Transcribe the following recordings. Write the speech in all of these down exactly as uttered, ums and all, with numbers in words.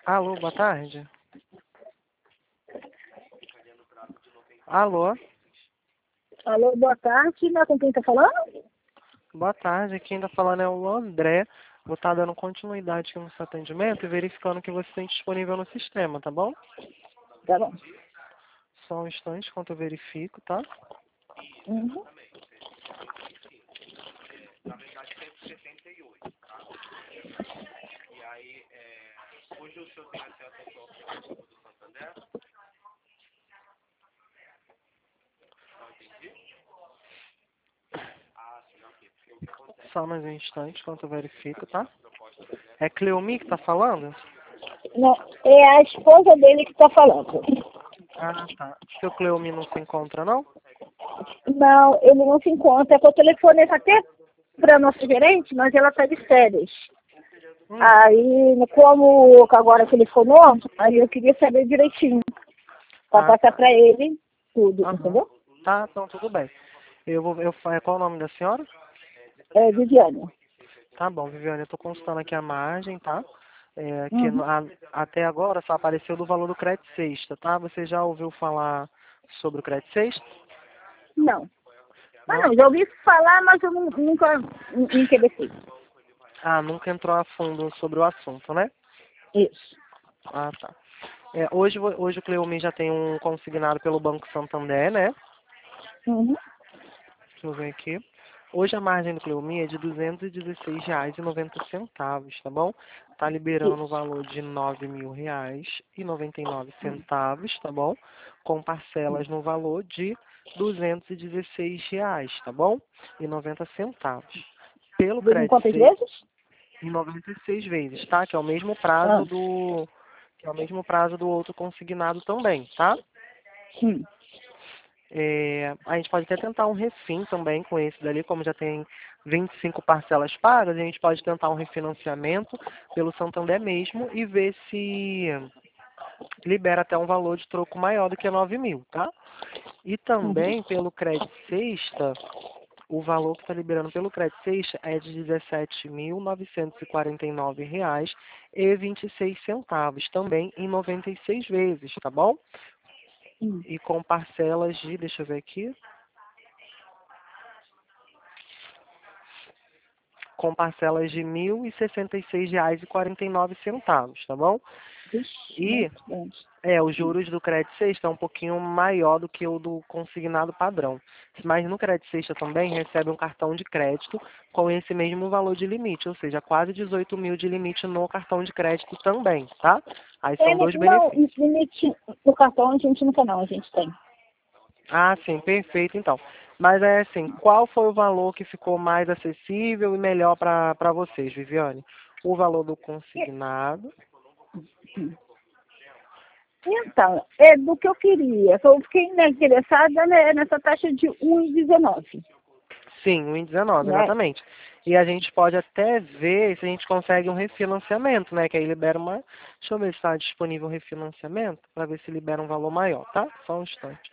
Alô, boa tarde. Alô, Alô, boa tarde, né? Com quem tá falando? boa tarde. Quem está falando é o André. Vou estar dando continuidade aqui no seu atendimento e verificando que você tem disponível no sistema, tá bom? Tá bom. Só um instante enquanto eu verifico, tá? Uhum. Só mais um instante enquanto eu verifico, tá? É Cleomi que tá falando? Não, é a esposa dele que tá falando. Ah, tá. Seu Cleomi não se encontra, não? Não, ele não se encontra. É que o telefone até para nosso gerente, mas ela tá de férias. Hum. Aí, como agora telefonou, aí eu queria saber direitinho. Pra Ah, passar tá. pra ele tudo, Aham. entendeu? Tá, então tudo bem. Eu vou, eu, fa- qual o nome da senhora? É, Viviane. Tá bom, Viviane, eu tô consultando aqui a margem, tá? É, que Uhum. no- a- até agora só apareceu do valor do crédito sexta, tá? Você já ouviu falar sobre o crédito sexta? Não. Ah, Não? não, já ouvi falar, mas eu nu- nunca me interessei. Ah, nunca entrou a fundo sobre o assunto, né? Isso. Ah, tá. É, hoje, vo- hoje o Cleomi já tem um consignado pelo Banco Santander, né? Uhum. Deixa eu ver aqui. Hoje a margem do Cleomi é de duzentos e dezesseis reais e noventa centavos, tá bom? Tá liberando o Isso. valor de nove mil reais e noventa e nove centavos, tá bom? Com parcelas no valor de duzentos e dezesseis reais, tá bom? E noventa centavos. Pelo Em crédito quantas seis, vezes? em noventa e seis vezes, tá? Que é o mesmo Ah, prazo do que é o mesmo prazo do outro consignado também, tá? sim. É, a gente pode até tentar um refim também com esse dali, como já tem vinte e cinco parcelas pagas, a gente pode tentar um refinanciamento pelo Santander mesmo e ver se libera até um valor de troco maior do que nove mil, tá? E Uhum. também pelo crédito sexta, o valor que está liberando pelo crédito sexta é de dezessete mil novecentos e quarenta e nove reais e vinte e seis centavos, também em noventa e seis vezes, tá bom? Hum. E com parcelas de, deixa eu ver aqui, com parcelas de mil e sessenta e seis reais e quarenta e nove centavos, tá bom? Vixe, E muito grande. é, os juros do crédito sexta é um pouquinho maior do que o do consignado padrão. Mas no crédito sexta também recebe um cartão de crédito com esse mesmo valor de limite, ou seja, quase dezoito mil de limite no cartão de crédito também, tá? Aí É, são né, dois não, benefícios. limite no cartão a gente nunca não, a gente tem. Ah, sim, perfeito então. Mas é assim, qual foi o valor que ficou mais acessível e melhor para vocês, Viviane? O valor do consignado. Então, é do que eu queria. Eu fiquei né, interessada né, nessa taxa de um e dezenove, Sim, um e dezenove, né? exatamente. E a gente pode até ver se a gente consegue um refinanciamento, né? Que aí libera uma. Deixa eu ver se está disponível um refinanciamento, para ver se libera um valor maior, tá? Só um instante.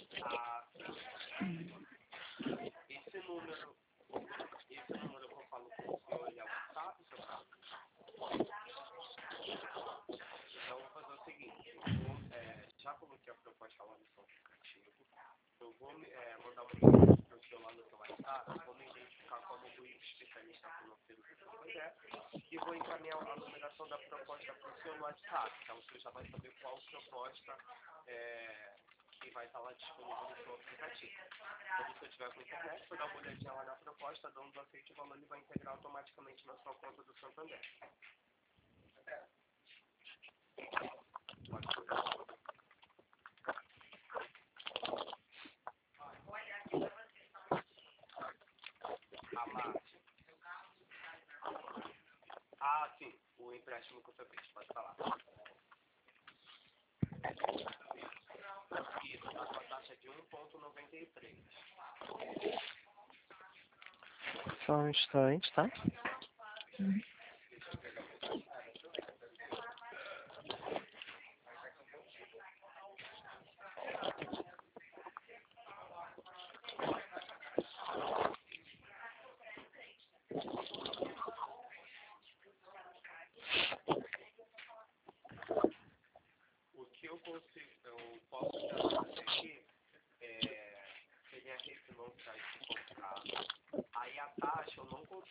Só um instante, tá?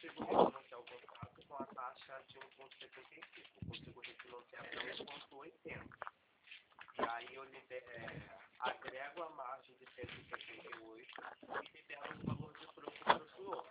consigo refinanciar o contrato com a taxa de um vírgula setenta e cinco. Eu consigo refinanciar até um vírgula oitenta. E aí eu liber, é, agrego a margem de cento e setenta e oito e libero o valor de troco para o senhor.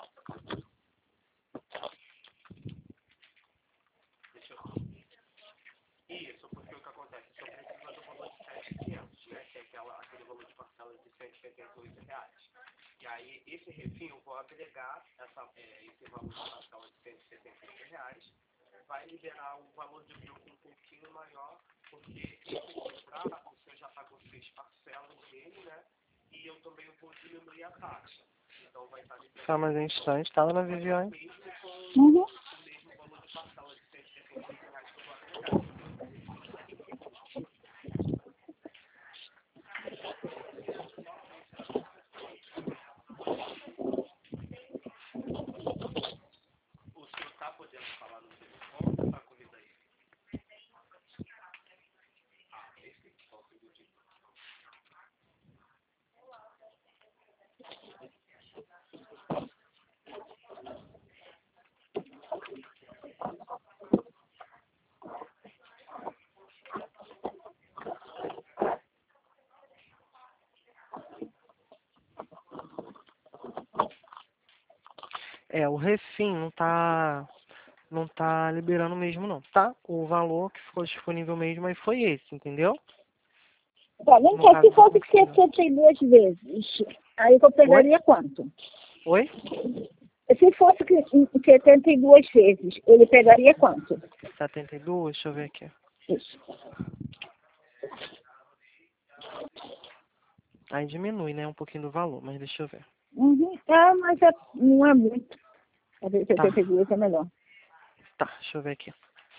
Deixa eu... Isso, porque o que acontece? O senhor precisa do valor de sete mil e quinhentos, né? Que é aquela, aquele valor de parcela de cento e setenta e oito reais. E aí, esse refim, eu vou agregar essa, é, esse valor de parcela de cento e setenta e oito reais, vai liberar o valor de troco um pouquinho maior, porque esse contrato, o senhor já pagou seis parcelas dele, né? E eu também vou diminuir a taxa. Então, vai estar liberando... Só mais um instante, tá, dona Viviane? Mesmo com Uhum. o mesmo valor de parcela de cento e setenta e oito reais que eu vou agregar. O senhor está podendo falar no telefone ou está comigo aí? Ah, perfeito. Só um segundinho. É, o refim não tá, não tá liberando mesmo não, tá? O valor que ficou disponível mesmo aí foi esse, entendeu? Tá, vem No cá, caso se do fosse consignado. setenta e duas vezes, aí eu Oi? pegaria quanto? Oi? Se fosse que- em setenta e duas vezes, ele pegaria quanto? setenta e dois, deixa eu ver aqui. Isso. Aí diminui, né, um pouquinho do valor, mas deixa eu ver. Uhum. É, mas é, não é muito. A de Tá, setenta e duas é melhor. tá, deixa eu ver aqui.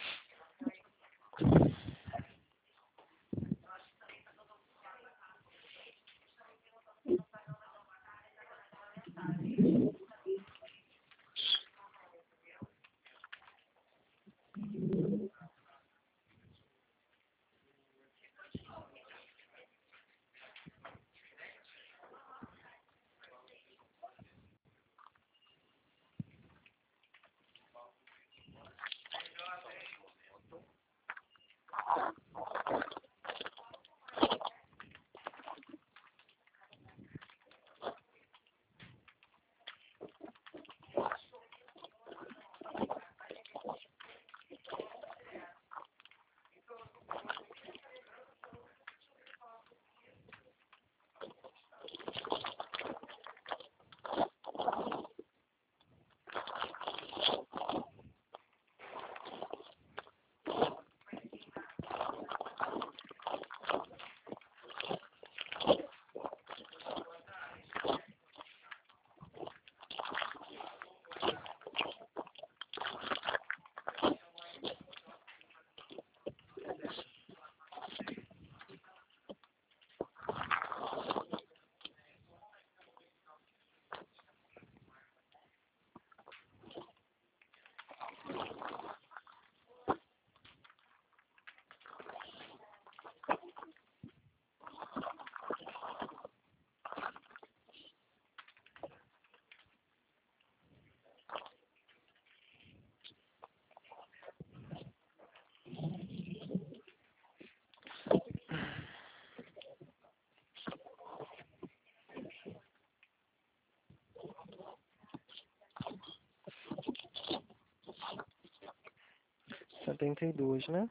setenta e dois, né?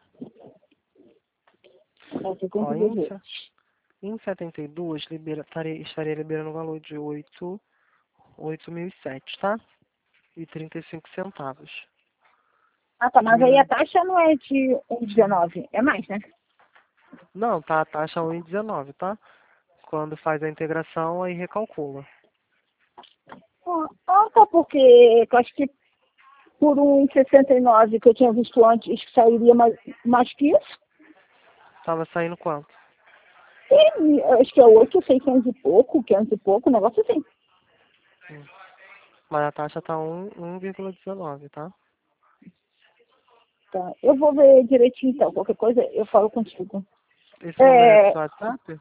É, Ó, setenta e duas em, vezes. se- em setenta e dois, libera, estaria, estaria liberando o valor de oito mil e sete, tá? E trinta e cinco centavos. Ah, tá, mas aí a Diminui. taxa não é de um vírgula dezenove, é mais, né? Não, tá a taxa um vírgula dezenove, tá? Quando faz a integração, aí recalcula. Ah, ah, tá, porque eu acho que por um vírgula sessenta e nove que eu tinha visto antes, sairia mais, mais que isso. Tava saindo quanto? E acho que é oito, seiscentos e pouco, quinhentos e pouco, um negócio assim. Hum. Mas a taxa tá um um vírgula dezenove, tá? Tá, eu vou ver direitinho então, qualquer coisa eu falo contigo. Esse número é do É, seu WhatsApp?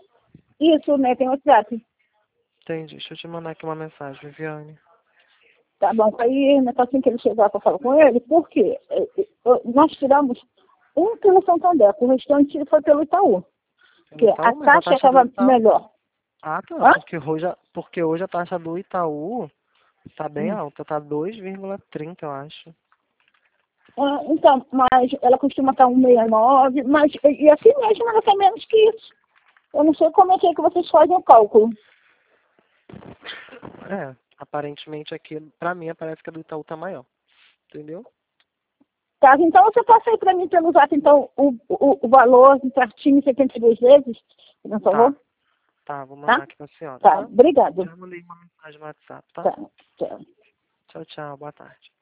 isso, né, tem WhatsApp. Entendi. Deixa eu te mandar aqui uma mensagem, Viviane. Tá bom, aí assim que ele chegar para falar com ele, por quê? Nós tiramos um pelo Santander, o restante foi pelo Itaú. Porque Itaú, a mas a taxa taxa do estava Itaú... melhor. Ah, tá. Hã? Porque hoje, a- porque hoje a taxa do Itaú tá bem Hum. alta, tá dois vírgula trinta, eu acho. Ah, então, mas ela costuma estar um vírgula sessenta e nove, mas e e assim mesmo ela tem menos que isso. Eu não sei como é que, é que vocês fazem o cálculo. É, aparentemente aqui, pra mim, parece que a do Itaú tá maior. Entendeu? Tá, então você passa aí para mim pelo zap, então, o, o, o valor certinho, setenta e duas vezes, por favor? Tá, tá, vou mandar Tá? aqui pra senhora, Tá, tá? obrigado. Já mandei uma mensagem no WhatsApp, tá? Tá, tchau. Tchau, tchau, boa tarde.